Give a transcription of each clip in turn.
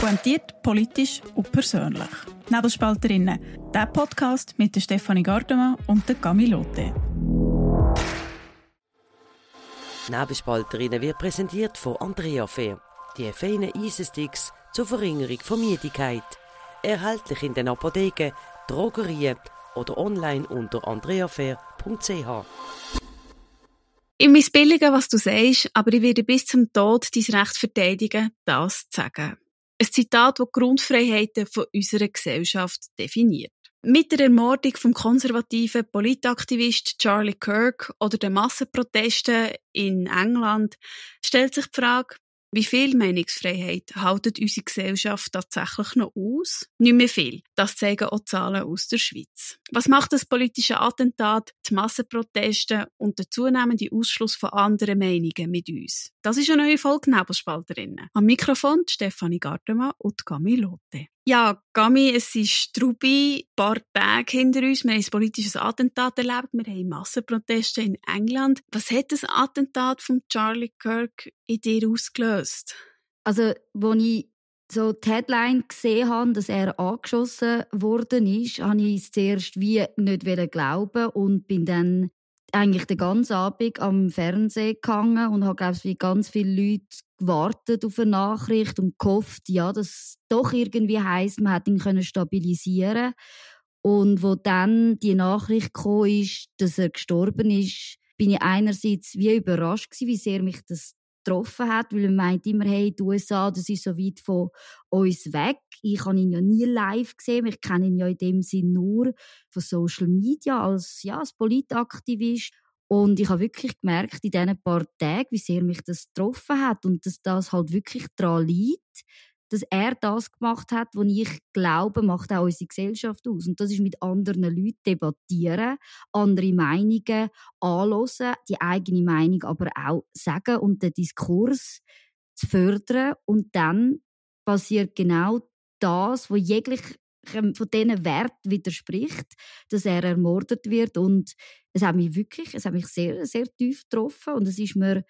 Pointiert, politisch und persönlich. Nebelspalterinnen, der Podcast mit der Stefanie Gardemann und der Camille Lotte. Nebelspalterinnen wird präsentiert von Andrea Fair. Die feinen Eisensticks zur Verringerung von Müdigkeit. Erhältlich in den Apotheken, Drogerien oder online unter andreafair.ch. Ich missbillige, was du sagst, aber ich werde bis zum Tod dein Recht verteidigen, das zu sagen. Ein Zitat, das die Grundfreiheiten von unserer Gesellschaft definiert. Mit der Ermordung vom konservativen Politaktivist Charlie Kirk oder den Massenprotesten in England stellt sich die Frage, wie viel Meinungsfreiheit hält unsere Gesellschaft tatsächlich noch aus? Nicht mehr viel. Das zeigen auch Zahlen aus der Schweiz. Was macht das politische Attentat, die Massenproteste und der zunehmende Ausschluss von anderen Meinungen mit uns? Das ist eine neue Folge Nebelspalterinnen. Am Mikrofon Stefanie Gardemann und Camille Lotte. Ja, Gami, es ist Trubi, ein paar Tage hinter uns. Wir haben ein politisches Attentat erlebt. Wir haben Massenproteste in England. Was hat das Attentat von Charlie Kirk in dir ausgelöst? Also, als ich so die Headline gesehen habe, dass er angeschossen worden ist, habe ich es zuerst wie nicht glauben und bin dann eigentlich den ganzen Abend am Fernsehen gehangen und habe, glaube ich, wie ganz viele Leute gewartet auf eine Nachricht und gehofft, ja, dass es doch irgendwie heisst, man hat ihn stabilisieren. Und wo dann die Nachricht gekommen ist, dass er gestorben ist, bin ich einerseits wie überrascht gewesen, wie sehr mich das getroffen hat, weil man meint immer, hey, die USA, das ist so weit von uns weg. Ich habe ihn ja nie live gesehen, ich kenne ihn ja in dem Sinn nur von Social Media als Politaktivist. Und ich habe wirklich gemerkt in diesen paar Tagen, wie sehr mich das getroffen hat und dass das halt wirklich daran liegt, dass er das gemacht hat, was ich glaube, macht auch unsere Gesellschaft aus. Und das ist mit anderen Leuten debattieren, andere Meinungen anhören, die eigene Meinung aber auch sagen und den Diskurs zu fördern. Und dann passiert genau das, was jeglich von diesen Werten widerspricht, dass er ermordet wird. Und es hat mich sehr, sehr tief getroffen. Und es ist mir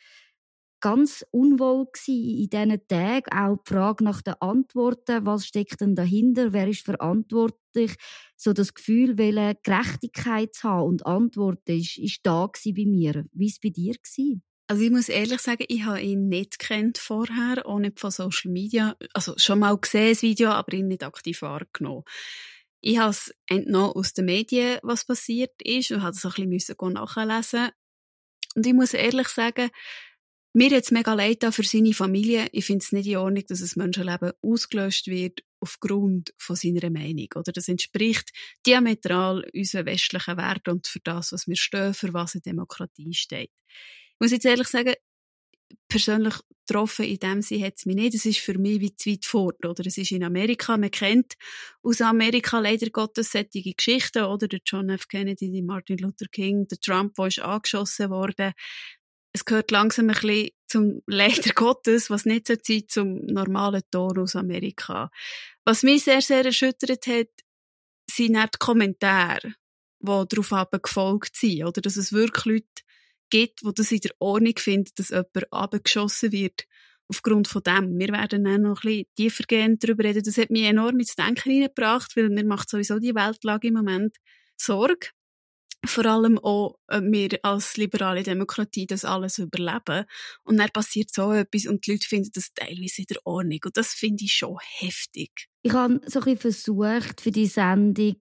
ganz unwohl gewesen in diesen Tagen. Auch die Frage nach den Antworten. Was steckt denn dahinter? Wer ist verantwortlich? So das Gefühl, Gerechtigkeit zu haben und Antworten ist da gewesen bei mir. Wie war es bei dir gewesen? Also ich muss ehrlich sagen, ich habe ihn nicht gekannt vorher, auch nicht von Social Media. Also schon mal gesehen, das Video, aber ihn nicht aktiv wahrgenommen. Ich habe es entnommen aus den Medien, was passiert ist, und habe es ein bisschen nachlesen. Und ich muss ehrlich sagen, mir hat es mega leid für seine Familie. Ich finde es nicht in Ordnung, dass ein Menschenleben ausgelöscht wird aufgrund von seiner Meinung. Oder das entspricht diametral unseren westlichen Werten und für das, was wir stehen, für was eine Demokratie steht. Ich muss jetzt ehrlich sagen, persönlich getroffen in dem Sinne hat es mich nicht. Es ist für mich wie zu weit fort. Oder es ist in Amerika, man kennt aus Amerika leider Gottes solche Geschichten. Oder der John F. Kennedy, der Martin Luther King, der Trump, der ist angeschossen worden. Es gehört langsam ein bisschen zum leider Gottes, was nicht so Zeit zum normalen Ton aus Amerika. Was mich sehr, sehr erschüttert hat, sind auch die Kommentare, die darauf gefolgt sind. Oder dass es wirklich Leute gibt, die das in der Ordnung finden, dass jemand abgeschossen wird aufgrund von dem. Wir werden dann noch ein bisschen tiefergehend darüber reden. Das hat mich enorm ins Denken hineingebracht, weil mir macht sowieso die Weltlage im Moment Sorge. Vor allem auch, ob wir als liberale Demokratie das alles überleben. Und dann passiert so etwas und die Leute finden das teilweise in der Ordnung. Und das finde ich schon heftig. Ich habe so ein bisschen versucht, für die Sendung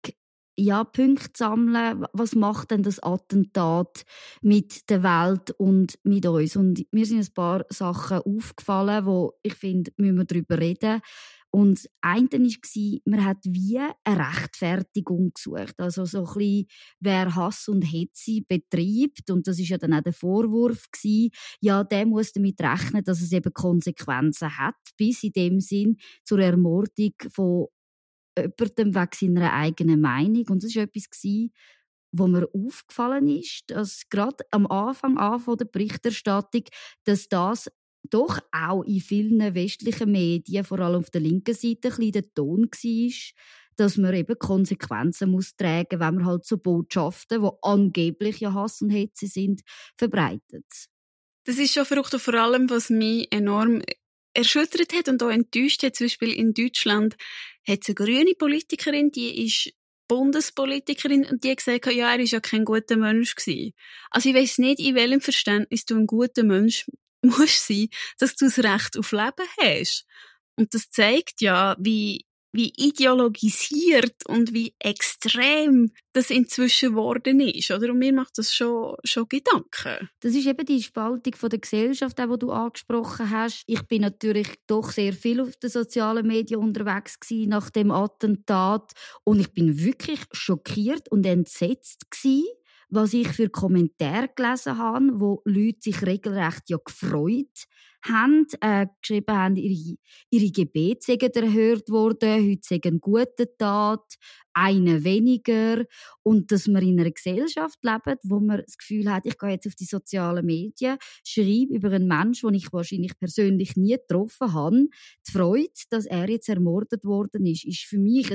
Punkte zu sammeln. Was macht denn das Attentat mit der Welt und mit uns? Und mir sind ein paar Sachen aufgefallen, wo ich finde, müssen wir darüber reden. Und das eine war, man hat wie eine Rechtfertigung gesucht. Also so ein bisschen, wer Hass und Hetze betreibt, und das war ja dann auch der Vorwurf gewesen, ja, der muss damit rechnen, dass es eben Konsequenzen hat, bis in dem Sinn zur Ermordung von jemandem wegen seiner eigenen Meinung. Und das war etwas, wo mir aufgefallen ist, dass gerade am Anfang der Berichterstattung, dass das doch auch in vielen westlichen Medien, vor allem auf der linken Seite, ein bisschen der Ton war, dass man eben Konsequenzen muss tragen, wenn man halt so Botschaften, die angeblich ja Hass und Hetze sind, verbreitet. Das ist schon verrückt, und vor allem, was mich enorm erschüttert hat und auch enttäuscht hat. Zum Beispiel in Deutschland hat es eine grüne Politikerin, die ist Bundespolitikerin und die hat gesagt, ja, er ist ja kein guter Mensch gewesen. Also ich weiss nicht, in welchem Verständnis du ein guter Mensch musst sein, dass du das Recht auf Leben hast. Und das zeigt ja, wie ideologisiert und wie extrem das inzwischen geworden ist, oder? Und mir macht das schon Gedanken. Das ist eben die Spaltung von der Gesellschaft, die du angesprochen hast. Ich bin natürlich doch sehr viel auf den sozialen Medien unterwegs gewesen nach dem Attentat und ich bin wirklich schockiert und entsetzt gewesen, was ich für Kommentare gelesen habe, wo Leute sich regelrecht ja gefreut haben, geschrieben haben, ihre Gebete seien erhört worden, heute sei ein guter Tat, eine weniger. Und dass wir in einer Gesellschaft leben, wo man das Gefühl hat, ich gehe jetzt auf die sozialen Medien, schreibe über einen Menschen, den ich wahrscheinlich persönlich nie getroffen habe. Die Freude, dass er jetzt ermordet worden ist für mich ein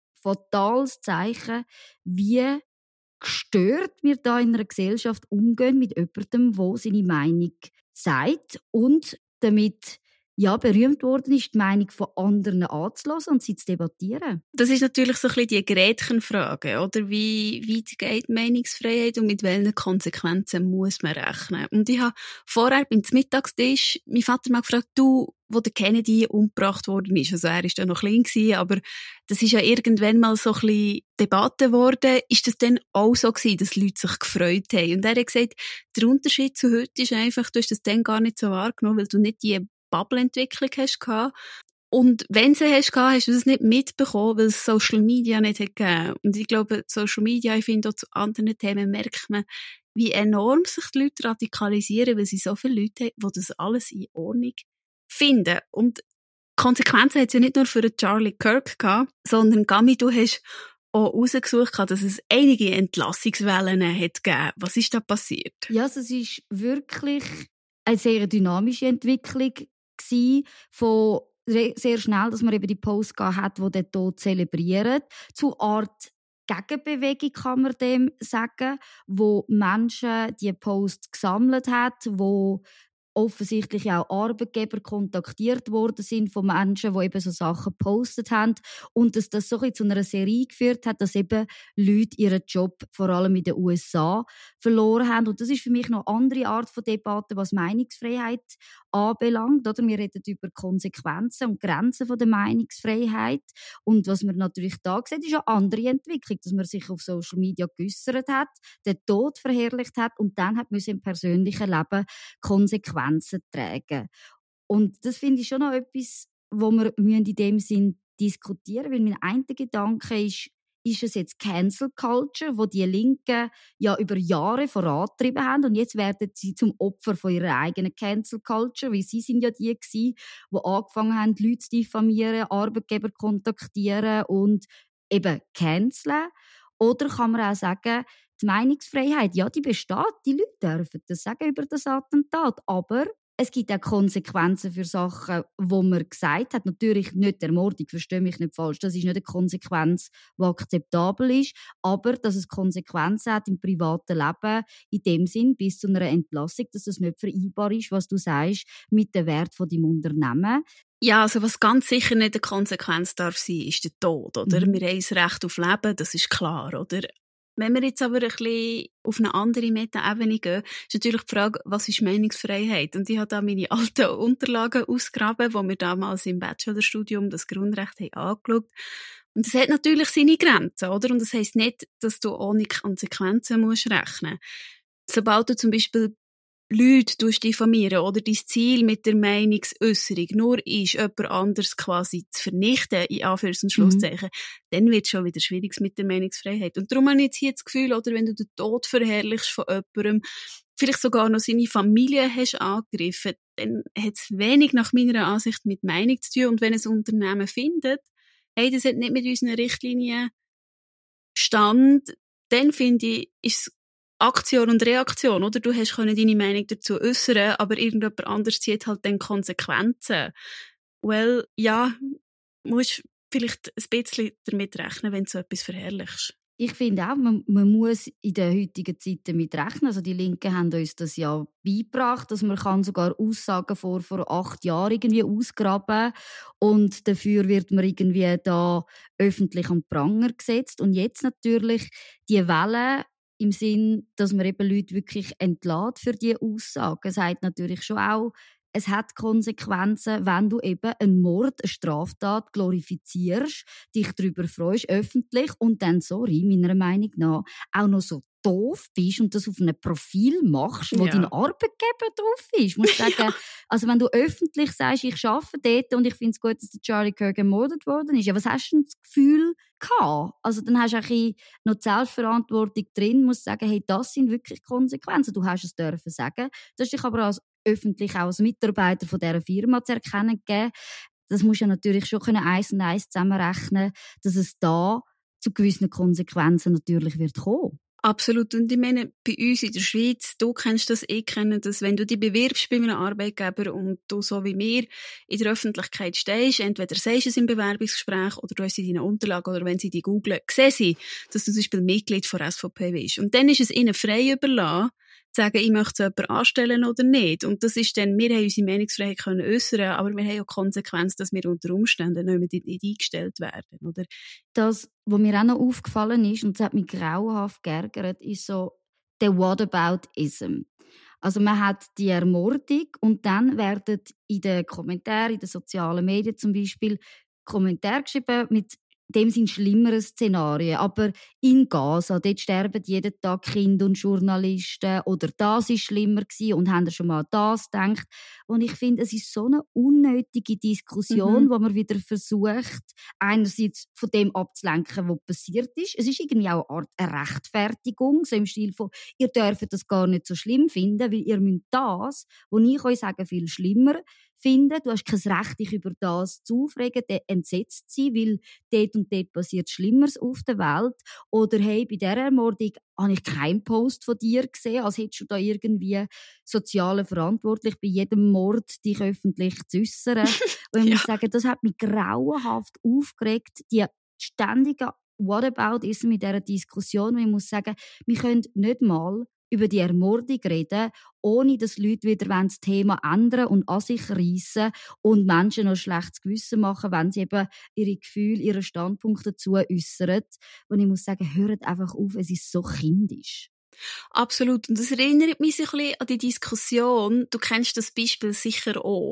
fatales Zeichen, wie gestört wir da in einer Gesellschaft umgehen mit jemandem, der seine Meinung sagt und damit berühmt worden ist, die Meinung von anderen anzulassen und sie zu debattieren. Das ist natürlich so ein bisschen die Gretchenfrage, oder? Wie weit geht Meinungsfreiheit und mit welchen Konsequenzen muss man rechnen? Und ich habe vorher beim Mittagstisch meinen Vater mal gefragt, du, wo der Kennedy umgebracht worden ist, also er ist ja noch klein gewesen, aber das ist ja irgendwann mal so ein bisschen Debatte geworden. Ist das dann auch so gewesen, dass Leute sich gefreut haben? Und er hat gesagt, der Unterschied zu heute ist einfach, du hast das dann gar nicht so wahrgenommen, weil du nicht die Bubble-Entwicklung hast gehabt. Und wenn sie hast gehabt, hast du das nicht mitbekommen, weil es Social Media nicht hat gegeben. Und ich glaube, Social Media, ich finde auch zu anderen Themen merkt man, wie enorm sich die Leute radikalisieren, weil sie so viele Leute haben, die das alles in Ordnung finden. Und Konsequenzen hat es ja nicht nur für den Charlie Kirk gehabt, sondern Gami, du hast auch herausgesucht, dass es einige Entlassungswellen hat gegeben. Was ist da passiert? Ja, es ist wirklich eine sehr dynamische Entwicklung gewesen, von sehr schnell, dass man eben die Post hat, die den Tod zelebrieren, zu Art Gegenbewegung, kann man dem sagen, wo Menschen die Post gesammelt hat, wo offensichtlich auch Arbeitgeber kontaktiert worden sind von Menschen, die eben so Sachen gepostet haben und dass das so ein bisschen zu einer Serie geführt hat, dass eben Leute ihren Job vor allem in den USA verloren haben. Und das ist für mich noch eine andere Art von Debatte, was Meinungsfreiheit anbelangt. Oder? Wir reden über Konsequenzen und Grenzen von der Meinungsfreiheit. Und was man natürlich da sieht, ist eine andere Entwicklung, dass man sich auf Social Media geäussert hat, den Tod verherrlicht hat und dann hat man im persönlichen Leben Konsequenzen tragen. Und das finde ich schon noch etwas, wo wir in dem Sinn diskutieren müssen, weil mein einziger Gedanke ist es jetzt Cancel Culture, wo die Linken ja über Jahre vorangetrieben haben und jetzt werden sie zum Opfer von ihrer eigenen Cancel Culture, weil sie sind ja die gewesen, die angefangen haben, Leute zu diffamieren, Arbeitgeber kontaktieren und eben canceln. Oder kann man auch sagen, die Meinungsfreiheit, ja, die besteht, die Leute dürfen das sagen über das Attentat, aber es gibt auch Konsequenzen für Sachen, wo man gesagt hat, natürlich nicht Ermordung, verstehe mich nicht falsch, das ist nicht eine Konsequenz, die akzeptabel ist, aber dass es Konsequenzen hat im privaten Leben, in dem Sinn bis zu einer Entlassung, dass das nicht vereinbar ist, was du sagst, mit dem Wert von deinem Unternehmen. Ja, also was ganz sicher nicht eine Konsequenz darf sein, ist der Tod, oder? Wir haben das Recht auf Leben, das ist klar, oder? Wenn wir jetzt aber ein bisschen auf eine andere Meta-Ebene gehen, ist natürlich die Frage, was ist Meinungsfreiheit? Und ich habe da meine alten Unterlagen ausgegraben, wo wir damals im Bachelorstudium das Grundrecht haben angeschaut. Und das hat natürlich seine Grenzen, oder? Und das heisst nicht, dass du ohne Konsequenzen musst rechnen. Sobald du zum Beispiel Leute diffamieren oder dein Ziel mit der Meinungsäusserung nur ist, jemand anderes quasi zu vernichten, in Anführungs- und Schlusszeichen, dann wird es schon wieder schwierig mit der Meinungsfreiheit. Und darum habe ich jetzt hier das Gefühl, oder wenn du den Tod verherrlichst von jemandem, vielleicht sogar noch seine Familie hast angegriffen, dann hat es wenig nach meiner Ansicht mit Meinung zu tun. Und wenn ein Unternehmen findet, hey, das hat nicht mit unseren Richtlinien Stand, dann finde ich, ist es Aktion und Reaktion, oder? Du hast deine Meinung dazu äußern, aber irgendjemand anders zieht halt dann Konsequenzen. Well, ja, musst vielleicht ein bisschen damit rechnen, wenn du so etwas verherrlichst. Ich finde auch, man muss in den heutigen Zeiten damit rechnen. Also die Linken haben uns das ja beigebracht, dass man kann sogar Aussagen vor 8 Jahren irgendwie ausgraben und dafür wird man irgendwie da öffentlich am Pranger gesetzt. Und jetzt natürlich die Welle im Sinn, dass man eben Leute wirklich entlässt für diese Aussagen, sagt natürlich schon auch, es hat Konsequenzen, wenn du eben einen Mord, eine Straftat glorifizierst, dich darüber freust, öffentlich und dann, sorry, meiner Meinung nach, auch noch so doof bist und das auf einem Profil machst, wo dein Arbeitgeber drauf ist. Ich muss sagen, also wenn du öffentlich sagst, ich arbeite dort und ich finde es gut, dass der Charlie Kirk ermordet worden ist, ja, was hast du denn das Gefühl gehabt? Also dann hast du ein noch die Selbstverantwortung drin, musst sagen, hey, das sind wirklich Konsequenzen. Du hast es dürfen sagen. Du hast dich aber öffentlich auch als Mitarbeiter von dieser Firma zu erkennen gegeben. Das musst du ja natürlich schon 1 und 1 zusammenrechnen, dass es da zu gewissen Konsequenzen natürlich wird kommen. Absolut. Und ich meine, bei uns in der Schweiz, du kennst das, ich kenne das, wenn du dich bewirbst bei einem Arbeitgeber und du so wie mir in der Öffentlichkeit stehst, entweder sagst du es im Bewerbungsgespräch oder du hast es in deinen Unterlagen oder wenn sie die googlen, sehen sie, dass du zum Beispiel Mitglied von SVP bist. Und dann ist es ihnen frei überlassen, zu sagen, ich möchte so jemanden anstellen oder nicht. Und das ist dann, wir haben unsere Meinungsfreiheit können äußern, aber wir haben auch die Konsequenz, dass wir unter Umständen nicht eingestellt werden, oder? Das, was mir auch noch aufgefallen ist, und das hat mich grauenhaft geärgert, ist so der Whataboutism. Also man hat die Ermordung und dann werden in den Kommentaren, in den sozialen Medien zum Beispiel, Kommentare geschrieben mit dem sind schlimmere Szenarien. Aber in Gaza, dort sterben jeden Tag Kinder und Journalisten. Oder das ist schlimmer gewesen und haben schon mal das gedacht. Und ich finde, es ist so eine unnötige Diskussion, wo man wieder versucht, einerseits von dem abzulenken, was passiert ist. Es ist irgendwie auch eine Art Rechtfertigung, so im Stil von, ihr dürft das gar nicht so schlimm finden, weil ihr müsst das, was ich euch sage, viel schlimmer finden. Du hast kein Recht, dich über das zu aufregen, entsetzt zu sein, weil dort und dort passiert Schlimmeres auf der Welt. Oder hey, bei dieser Ermordung habe ich keinen Post von dir gesehen, als hättest du da irgendwie soziale verantwortlich bei jedem Mord dich öffentlich zu äußern. Und ich muss sagen, das hat mich grauenhaft aufgeregt, die ständige Whataboutism in dieser Diskussion. Und ich muss sagen, wir können nicht mal über die Ermordung reden, ohne dass Leute wieder das Thema ändern und an sich reissen und Menschen noch schlechtes Gewissen machen, wenn sie eben ihre Gefühle, ihre Standpunkte dazu äußern. Und ich muss sagen, hört einfach auf, es ist so kindisch. Absolut. Und das erinnert mich ein bisschen an die Diskussion. Du kennst das Beispiel sicher auch.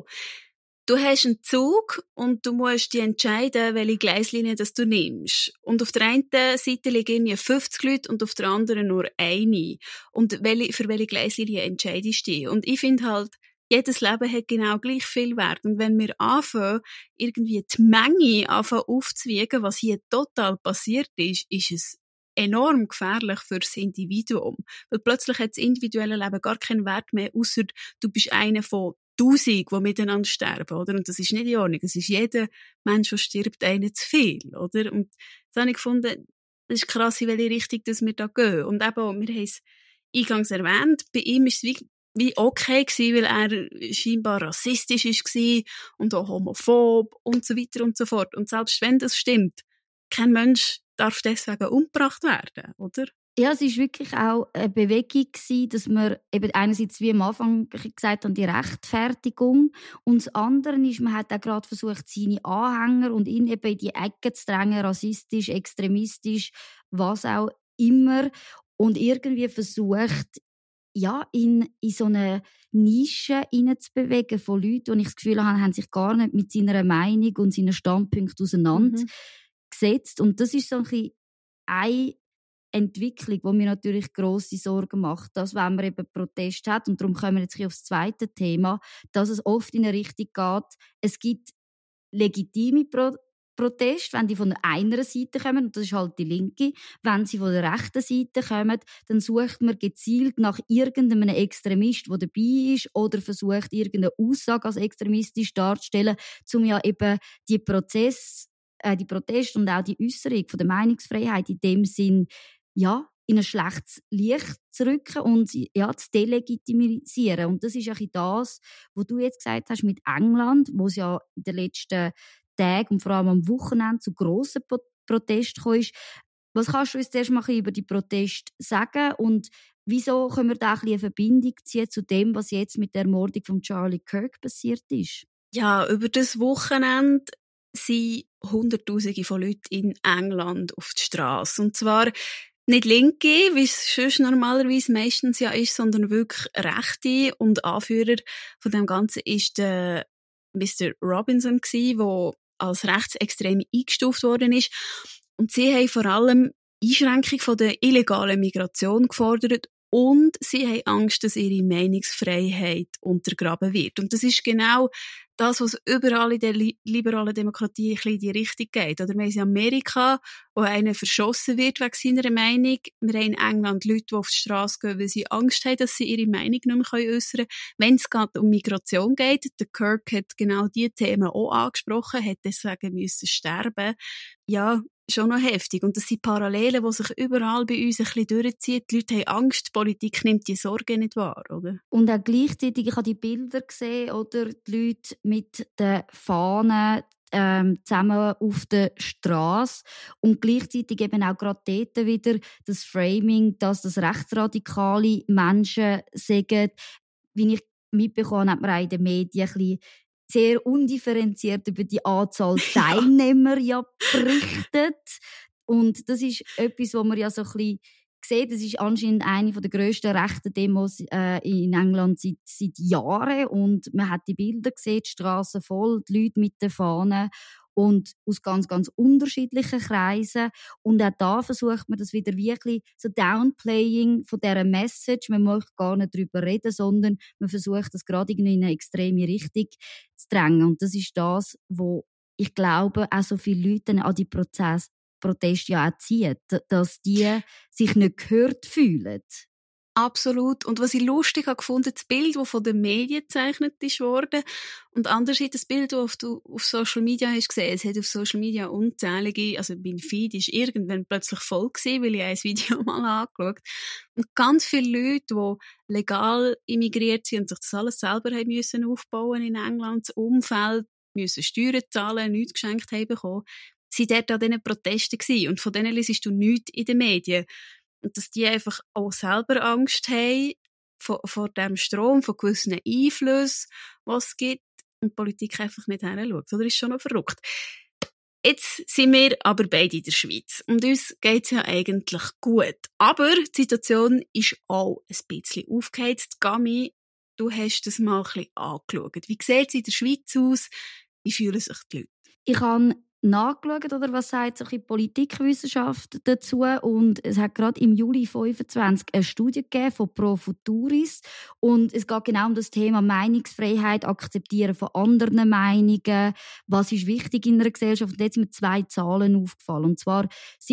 Du hast einen Zug und du musst dich entscheiden, welche Gleislinie das du nimmst. Und auf der einen Seite liegen irgendwie 50 Leute und auf der anderen nur eine. Und für welche Gleislinie entscheidest du dich? Und ich finde halt, jedes Leben hat genau gleich viel Wert. Und wenn wir anfangen, irgendwie die Menge aufzuwiegen, was hier total passiert ist, ist es enorm gefährlich für das Individuum. Weil plötzlich hat das individuelle Leben gar keinen Wert mehr, ausser du bist einer von 1000, die miteinander sterben, oder? Und das ist nicht in Ordnung. Es ist jeder Mensch, der stirbt, einer zu viel, oder? Und das habe ich gefunden, das ist krass, in welche Richtung dass wir da gehen. Und eben, wir haben es eingangs erwähnt, bei ihm ist es wie okay gewesen, weil er scheinbar rassistisch war und auch homophob und so weiter und so fort. Und selbst wenn das stimmt, kein Mensch darf deswegen umgebracht werden, oder? Ja, es war wirklich auch eine Bewegung gewesen, dass wir eben einerseits, wie am Anfang gesagt haben, die Rechtfertigung und das andere ist, man hat auch gerade versucht, seine Anhänger und ihn eben in die Ecke zu drängen, rassistisch, extremistisch, was auch immer und irgendwie versucht, ja, in so eine Nische hineinzubewegen von Leuten, die ich das Gefühl habe, haben sich gar nicht mit seiner Meinung und seinen Standpunkten auseinandergesetzt. Und das ist so ein bisschen eine Entwicklung, die mir natürlich grosse Sorgen macht, dass wenn man eben Protest hat, und darum kommen wir jetzt auf das zweite Thema, dass es oft in eine Richtung geht, es gibt legitime Proteste, wenn die von einer Seite kommen, und das ist halt die Linke, wenn sie von der rechten Seite kommen, dann sucht man gezielt nach irgendeinem Extremist, der dabei ist, oder versucht, irgendeine Aussage als extremistisch darzustellen, um ja eben die Proteste und auch die Äußerung von der Meinungsfreiheit in dem Sinn ja, in ein schlechtes Licht zu rücken und ja, zu delegitimisieren. Und das ist auch das, was du jetzt gesagt hast mit England, wo es ja in den letzten Tagen und vor allem am Wochenende zu grossen Protesten kam. Was kannst du uns zuerst mal über die Proteste sagen und wieso können wir da ein bisschen eine Verbindung ziehen zu dem, was jetzt mit der Ermordung von Charlie Kirk passiert ist? Ja, über das Wochenende sind Hunderttausende von Leuten in England auf der Straße. Und zwar nicht Linke, wie es sonst normalerweise meistens ja ist, sondern wirklich Rechte. Und Anführer von dem Ganzen ist der Mr. Robinson gsi, der als rechtsextrem eingestuft worden ist. Und sie haben vor allem Einschränkung von der illegalen Migration gefordert und sie haben Angst, dass ihre Meinungsfreiheit untergraben wird. Und das ist genau das, was überall in der liberalen Demokratie ein bisschen in die Richtung geht. Oder wir haben in Amerika, wo einer verschossen wird wegen seiner Meinung. Wir haben in England Leute, die auf die Straße gehen, weil sie Angst haben, dass sie ihre Meinung nicht mehr äußern können. Wenn es gerade um Migration geht, der Kirk hat genau diese Themen auch angesprochen, hat deswegen müssen sterben. Ja, schon noch heftig. Und das sind Parallelen, die sich überall bei uns ein bisschen durchziehen. Die Leute haben Angst, die Politik nimmt die Sorge nicht wahr, oder? Und auch gleichzeitig, ich habe die Bilder gesehen, oder die Leute mit den Fahnen zusammen auf der Straße und gleichzeitig eben auch gerade dort wieder das Framing, dass das rechtsradikale Menschen sagen, wie ich mitbekommen habe, hat man auch in den Medien ein bisschen sehr undifferenziert über die Anzahl Teilnehmer berichtet. Und das ist etwas, was man ja so ein bisschen sieht. Das ist anscheinend eine der grössten rechten Demos in England seit Jahren. Und man hat die Bilder gesehen, die Straßen voll, die Leute mit den Fahnen und aus ganz, ganz unterschiedlichen Kreisen. Und auch da versucht man das wieder wirklich so Downplaying von dieser Message. Man möchte gar nicht darüber reden, sondern man versucht das gerade in eine extreme Richtung zu drängen. Und das ist das, wo ich glaube, auch so viele Leute an die Proteste ja auch zieht, dass die sich nicht gehört fühlen. Absolut. Und was ich lustig habe gefunden, das Bild, das von den Medien gezeichnet ist worden, und andererseits das Bild, das du auf Social Media hast gesehen. Es hat auf Social Media unzählige, also mein Feed ist irgendwann plötzlich voll gewesen, weil ich ein Video mal angeschaut. Und ganz viele Leute, die legal immigriert sind und sich das alles selber haben müssen aufbauen in England, das Umfeld, müssen Steuern zahlen, nichts geschenkt haben bekommen, sind dort an diesen Protesten gewesen. Und von denen liest du nichts in den Medien. Und dass die einfach auch selber Angst haben vor dem Strom, von gewissen Einflüssen, was es gibt, und die Politik einfach nicht hinschaut. Oder ist schon noch verrückt. Jetzt sind wir aber beide in der Schweiz. Und uns geht's ja eigentlich gut. Aber die Situation ist auch ein bisschen aufgeheizt. Gami, du hast das mal ein bisschen angeschaut. Wie sieht es in der Schweiz aus? Wie fühlen sich die Leute? Ich habe nachgeschaut, oder was sagt sich die Politikwissenschaft dazu, und es hat gerade im Juli 2025 eine Studie gegeben von Pro Futuris und es geht genau um das Thema Meinungsfreiheit, Akzeptieren von anderen Meinungen, was ist wichtig in einer Gesellschaft. Und jetzt sind mir 2 Zahlen aufgefallen, und zwar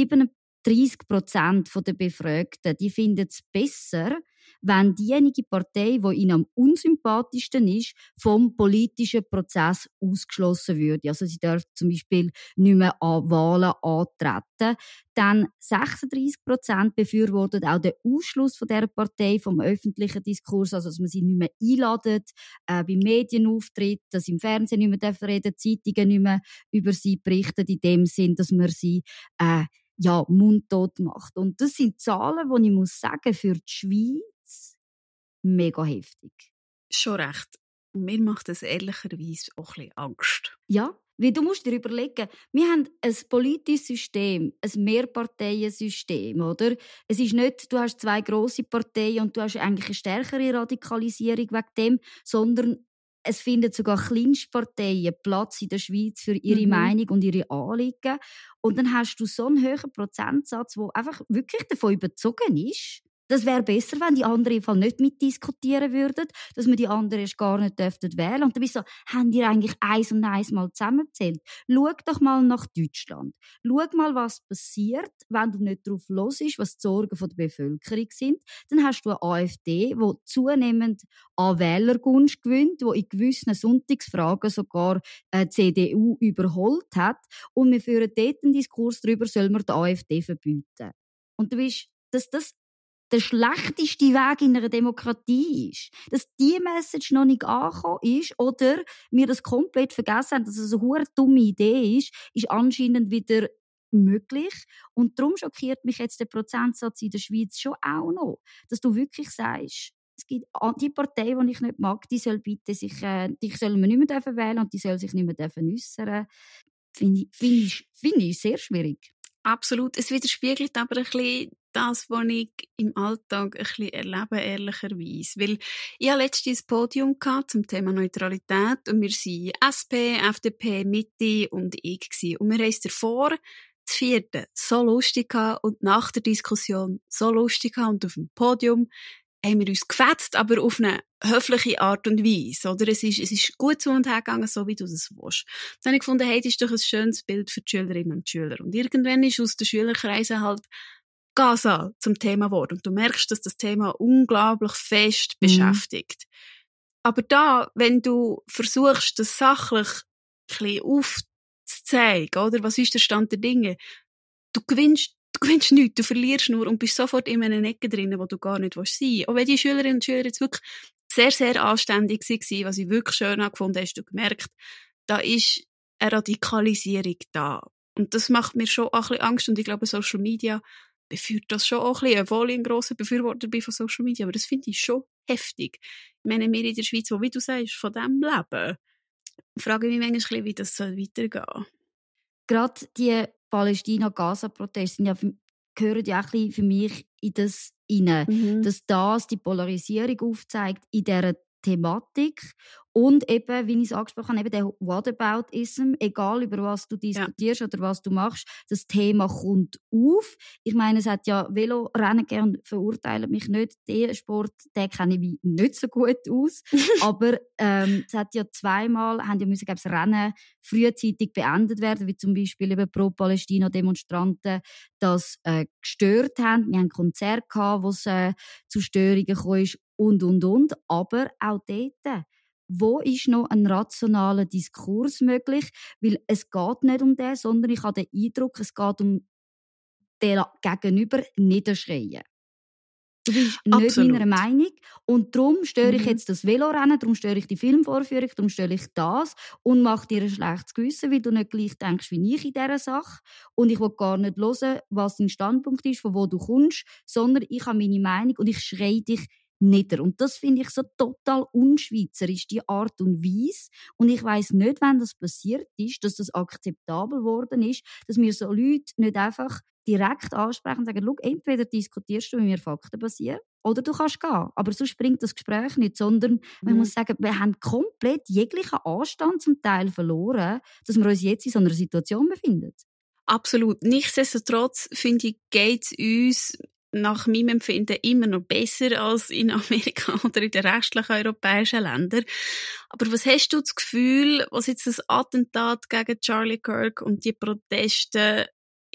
37% der Befragten, die finden es besser, wenn diejenige Partei, die ihnen am unsympathischsten ist, vom politischen Prozess ausgeschlossen würde. Also sie dürfen zum Beispiel nicht mehr an Wahlen antreten. Dann 36% befürworten auch den Ausschluss von dieser Partei vom öffentlichen Diskurs, also dass man sie nicht mehr einladet, beim Medienauftritt, dass sie im Fernsehen nicht mehr reden, Zeitungen nicht mehr über sie berichten, in dem Sinn, dass man sie mundtot macht. Und das sind Zahlen, die ich muss sagen, für die Schweiz mega heftig. Schon recht. Und mir macht das ehrlicherweise auch ein bisschen Angst. Ja, weil du musst dir überlegen, wir haben ein politisches System, ein Mehrparteiensystem, oder? Es ist nicht, du hast 2 grosse Parteien und du hast eigentlich eine stärkere Radikalisierung wegen dem, sondern es finden sogar Kleinstparteien Platz in der Schweiz für ihre Meinung und ihre Anliegen. Und dann hast du so einen hohen Prozentsatz, der einfach wirklich davon überzogen ist. Das wäre besser, wenn die anderen im Fall nicht mitdiskutieren würden, dass wir die anderen erst gar nicht wählen dürften. Und dann bist du so, haben die eigentlich 1 und 1 mal zusammengezählt? Schau doch mal nach Deutschland. Schau mal, was passiert, wenn du nicht darauf hörst, was die Sorgen der Bevölkerung sind. Dann hast du eine AfD, die zunehmend an Wählergunst gewinnt, die in gewissen Sonntagsfragen sogar die CDU überholt hat. Und wir führen dort einen Diskurs darüber, soll man die AfD verbieten. Und du weißt, dass das der schlechteste Weg in einer Demokratie ist. Dass diese Message noch nicht angekommen ist oder wir das komplett vergessen haben, dass es eine verdammt dumme Idee ist anscheinend wieder möglich. Und darum schockiert mich jetzt der Prozentsatz in der Schweiz schon auch noch, dass du wirklich sagst, es gibt die Partei, die ich nicht mag, die soll bitte sich, die soll man nicht mehr wählen und die soll sich nicht mehr äußern. Finde ich sehr schwierig. Absolut. Es widerspiegelt aber ein bisschen das, was ich im Alltag ein bisschen erlebe, ehrlicherweise. Weil ich hatte letztens ein Podium zum Thema Neutralität und wir waren SP, FDP, Mitte und ich gewesen. Und wir haben es davor, das 4. so lustig gehabt und nach der Diskussion so lustig gehabt und auf dem Podium haben wir uns gefetzt, aber auf eine höfliche Art und Weise, oder? Es ist gut zu und her gegangen, so wie du das willst. Dann habe ich gefunden, hey, das ist doch ein schönes Bild für die Schülerinnen und Schüler. Und irgendwann ist aus den Schülerkreisen halt Gaza zum Thema geworden. Und du merkst, dass das Thema unglaublich fest beschäftigt. Aber da, wenn du versuchst, das sachlich ein bisschen aufzuzeigen, oder? Was ist der Stand der Dinge? Du gewinnst nichts, du verlierst nur und bist sofort in einer Ecke drin, wo du gar nicht sein willst. Auch wenn die Schülerinnen und Schüler jetzt wirklich sehr, sehr anständig waren, was ich wirklich schön gefunden habe, hast du gemerkt, da ist eine Radikalisierung da. Und das macht mir schon auch ein bisschen Angst und ich glaube, Social Media befürwortet das schon auch ein bisschen, obwohl ich ein grosser Befürworter bin von Social Media, aber das finde ich schon heftig. Ich meine, wir in der Schweiz, wo, wie du sagst, von dem leben, frage ich mich manchmal, wie das weitergehen soll. Gerade die Palästina-Gaza-Proteste gehören ja auch ein bisschen für mich in das hinein, dass das die Polarisierung aufzeigt in dieser Thematik und eben, wie ich es angesprochen habe, eben der Whataboutism, egal über was du diskutierst oder was du machst, das Thema kommt auf. Ich meine, es hat ja Velorennen gegeben und verurteilen mich nicht. Den Sport, den kenne ich mich nicht so gut aus. Aber es hat ja zweimal, haben ja müssen, glaube ich, das Rennen frühzeitig beendet werden, wie zum Beispiel eben Pro-Palästina-Demonstranten das gestört haben. Wir haben Konzerte gehabt, wo es zu Störungen gekommen ist und. Aber auch dort, wo ist noch ein rationaler Diskurs möglich? Weil es geht nicht um den, sondern ich habe den Eindruck, es geht um den Gegenüber niederschreien. Du bist nicht meiner Meinung und darum störe ich jetzt das Velorennen, darum störe ich die Filmvorführung, darum störe ich das und mache dir ein schlechtes Gewissen, weil du nicht gleich denkst wie ich in dieser Sache und ich will gar nicht hören, was dein Standpunkt ist, von wo du kommst, sondern ich habe meine Meinung und ich schreie dich nieder. Und das finde ich so total unschweizerisch, die Art und Weise. Und ich weiss nicht, wenn das passiert ist, dass das akzeptabel geworden ist, dass wir so Leute nicht einfach direkt ansprechen und sagen, schau, entweder diskutierst du mit mir faktenbasiert oder du kannst gehen. Aber sonst bringt das Gespräch nicht, sondern man muss sagen, wir haben komplett jeglichen Anstand zum Teil verloren, dass wir uns jetzt in so einer Situation befinden. Absolut. Nichtsdestotrotz, finde ich, geht es uns nach meinem Empfinden immer noch besser als in Amerika oder in den restlichen europäischen Ländern. Aber was hast du das Gefühl, was jetzt das Attentat gegen Charlie Kirk und die Proteste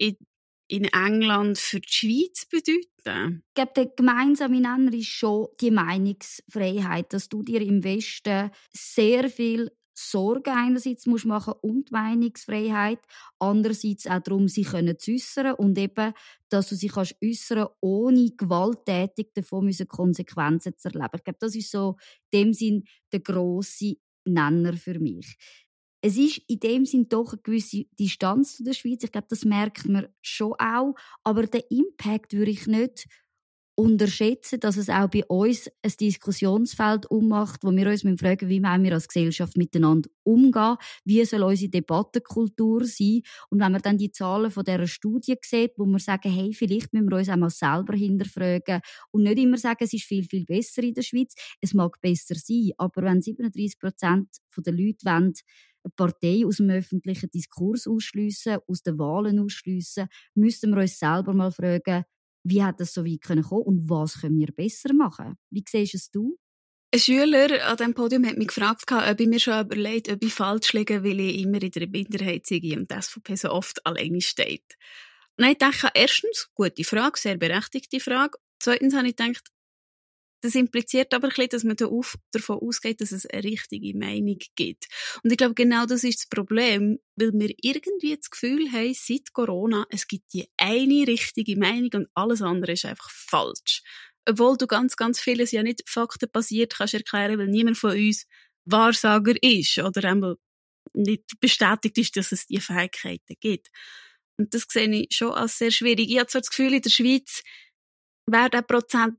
in England für die Schweiz bedeuten? Ich glaube, der gemeinsame Nenner ist schon die Meinungsfreiheit, dass du dir im Westen sehr viel Sorgen einerseits musst machen und Meinungsfreiheit, andererseits auch darum, sich zu äußern und eben, dass du sich äußern kannst, ohne gewalttätig davon Konsequenzen zu erleben. Ich glaube, das ist so in dem Sinn der grosse Nenner für mich. Es ist in dem Sinn doch eine gewisse Distanz zu der Schweiz. Ich glaube, das merkt man schon auch. Aber den Impact würde ich nicht unterschätzen, dass es auch bei uns ein Diskussionsfeld ummacht, wo wir uns fragen, wie wollen wir als Gesellschaft miteinander umgehen, wie soll unsere Debattenkultur sein. Und wenn man dann die Zahlen von dieser Studie sieht, wo wir sagen, hey, vielleicht müssen wir uns einmal selber hinterfragen und nicht immer sagen, es ist viel, viel besser in der Schweiz. Es mag besser sein, aber wenn 37% der Leute wollen, eine Partei aus dem öffentlichen Diskurs ausschliessen, aus den Wahlen ausschliessen, müssten wir uns selber mal fragen, wie hat das so weit kommen können und was können wir besser machen? Wie siehst es du? Ein Schüler an diesem Podium hat mich gefragt, ob ich mir schon überlegt, ob ich falsch liege, weil ich immer in der Minderheit sei und die SVP so oft alleine steht. Und ich denke, erstens, gute Frage, sehr berechtigte Frage. Zweitens habe ich gedacht, das impliziert aber ein bisschen, dass man davon ausgeht, dass es eine richtige Meinung gibt. Und ich glaube, genau das ist das Problem, weil wir irgendwie das Gefühl haben, seit Corona, es gibt die eine richtige Meinung und alles andere ist einfach falsch. Obwohl du ganz, ganz vieles ja nicht faktenbasiert kannst erklären, weil niemand von uns Wahrsager ist oder einmal nicht bestätigt ist, dass es diese Fähigkeiten gibt. Und das sehe ich schon als sehr schwierig. Ich habe zwar das Gefühl, in der Schweiz wäre der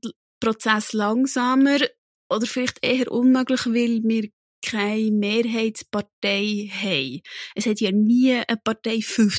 Prozess langsamer oder vielleicht eher unmöglich, weil wir keine Mehrheitspartei haben. Es hat ja nie eine Partei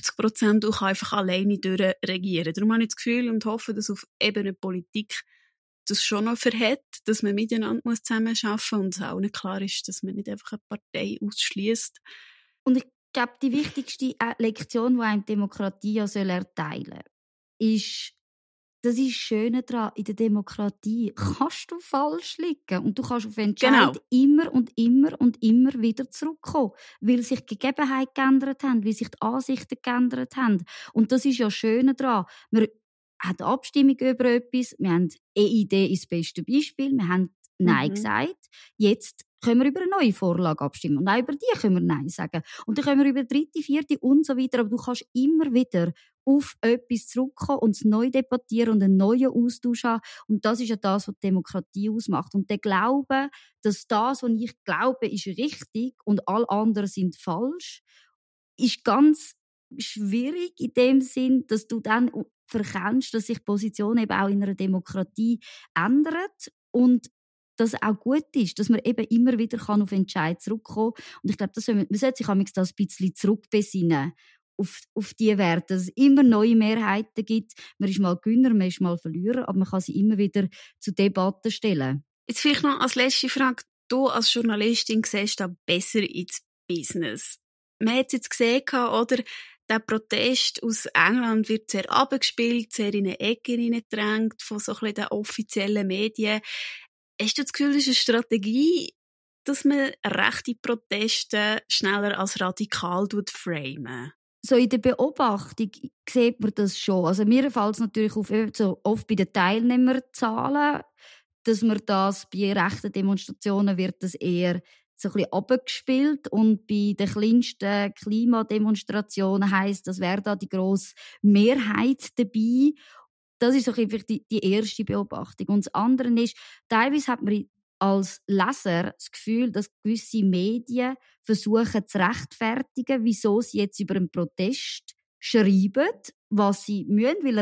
50% und kann einfach alleine durchregieren. Darum habe ich das Gefühl und hoffe, dass auf Ebene Politik das schon noch verhält, dass man miteinander zusammenarbeiten muss und es auch nicht klar ist, dass man nicht einfach eine Partei ausschliesst. Und ich glaube, die wichtigste Lektion, die eine Demokratie ja erteilen soll, ist, das ist das Schöne daran, in der Demokratie kannst du falsch liegen und du kannst auf Entscheid immer und immer und immer wieder zurückkommen, weil sich die Gegebenheiten geändert haben, weil sich die Ansichten geändert haben. Und das ist ja das Schöne daran. Wir haben eine Abstimmung über etwas, wir haben EID ist das beste Beispiel, wir haben Nein gesagt, jetzt können wir über eine neue Vorlage abstimmen. Und auch über die können wir Nein sagen. Und dann können wir über die 3., 4. und so weiter. Aber du kannst immer wieder auf etwas zurückkommen und es neu debattieren und einen neuen Austausch haben. Und das ist ja das, was die Demokratie ausmacht. Und der Glaube, dass das, was ich glaube, ist richtig und alle anderen sind falsch, ist ganz schwierig in dem Sinn, dass du dann verkennst, dass sich Position eben auch in einer Demokratie ändert und dass auch gut ist, dass man eben immer wieder auf Entscheid zurückkommen kann. Und ich glaube, man sollte sich ein bisschen zurückbesinnen auf die Werte, dass es immer neue Mehrheiten gibt. Man ist mal Gewinner, man ist mal Verlierer, aber man kann sie immer wieder zu Debatten stellen. Jetzt vielleicht noch als letzte Frage. Du als Journalistin siehst da besser ins Business. Man hat es jetzt gesehen, oder? Der Protest aus England wird sehr abgespielt, sehr in eine Ecke hineingedrängt von so ein bisschen den offiziellen Medien. Hast du das Gefühl, das ist eine Strategie, dass man rechte Proteste schneller als radikal framen? So in der Beobachtung sieht man das schon. Also mir fällt es natürlich auf, so oft bei den Teilnehmerzahlen, dass man das bei rechten Demonstrationen wird das eher so ein bisschen abgespielt und bei den kleinsten Klimademonstrationen heisst, das wäre da die grosse Mehrheit dabei. Das ist so einfach die erste Beobachtung. Und das andere ist, teilweise hat man als Leser das Gefühl, dass gewisse Medien versuchen zu rechtfertigen, wieso sie jetzt über einen Protest schreiben, was sie müssen, weil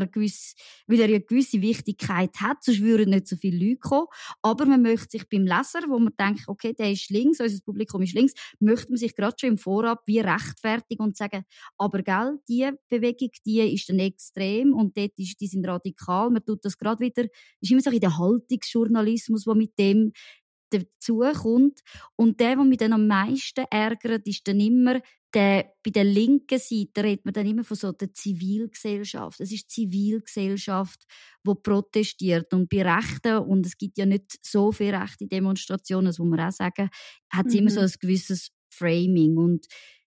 er eine gewisse Wichtigkeit hat, sonst würden nicht so viele Leute kommen. Aber man möchte sich beim Leser, wo man denkt, okay, der ist links, unser Publikum ist links, möchte man sich gerade schon im Vorab wie rechtfertigen und sagen, aber gell, die Bewegung, die ist dann extrem und dort die sind radikal. Man tut das gerade wieder, ist immer so in der Haltungsjournalismus, der mit dem dazu kommt. Und der mich dann am meisten ärgert, ist dann immer bei der linken Seite redet man dann immer von so der Zivilgesellschaft. Es ist die Zivilgesellschaft, die protestiert. Und bei Rechten, und es gibt ja nicht so viele rechte Demonstrationen, das muss man auch sagen, hat es immer so ein gewisses Framing. Und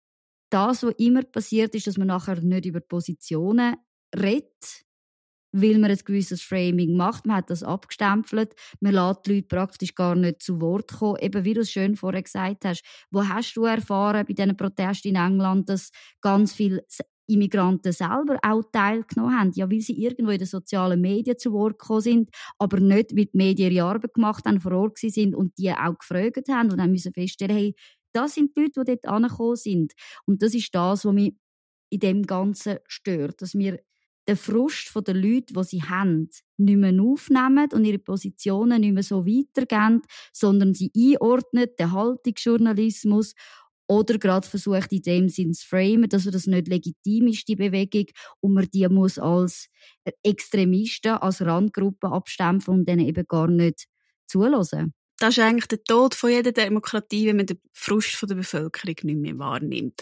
das, was immer passiert, ist, dass man nachher nicht über Positionen redet, weil man ein gewisses Framing macht. Man hat das abgestempelt. Man lässt die Leute praktisch gar nicht zu Wort kommen. Eben wie du es schön vorher gesagt hast. Wo hast du erfahren bei diesen Protesten in England, dass ganz viele Immigranten selber auch teilgenommen haben? Ja, weil sie irgendwo in den sozialen Medien zu Wort gekommen sind, aber nicht, weil die Medien ihre Arbeit gemacht haben, vor Ort sind und die auch gefragt haben und haben müssen feststellen, hey, das sind die Leute, die dort angekommen sind. Und das ist das, was mich in dem Ganzen stört. Dass wir den Frust der Leute, die sie haben, nicht mehr aufnehmen und ihre Positionen nicht mehr so weitergeben, sondern sie einordnen, den Haltungsjournalismus, oder gerade versucht, in dem Sinn zu framen, dass das nicht legitim ist, die Bewegung, und man die muss als Extremisten, als Randgruppe abstempeln und denen eben gar nicht zulassen. Das ist eigentlich der Tod von jeder Demokratie, wenn man den Frust der Bevölkerung nicht mehr wahrnimmt.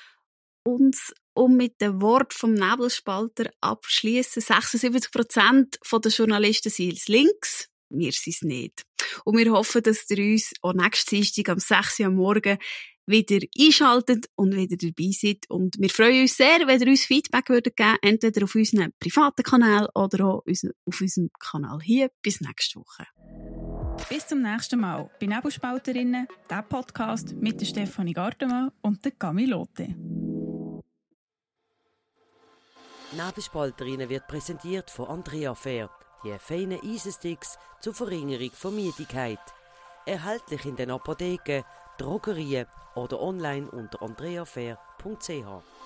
Und um mit dem Wort vom Nebelspalter abzuschließen, 76% der Journalisten sind links, wir sind es nicht. Und wir hoffen, dass ihr uns auch nächsten Dienstag am 6 Uhr am Morgen wieder einschaltet und wieder dabei seid. Und wir freuen uns sehr, wenn ihr uns Feedback geben würdet, entweder auf unserem privaten Kanal oder auch auf unserem Kanal hier. Bis nächste Woche. Bis zum nächsten Mal bei Nebelspalterinnen, der Podcast mit der Stefanie Gardemann und der Camille Lotte. Nebelspalterinnen wird präsentiert von Andrea Fair, die feinen Eisensticks zur Verringerung von Müdigkeit. Erhältlich in den Apotheken, Drogerien oder online unter andreafair.ch.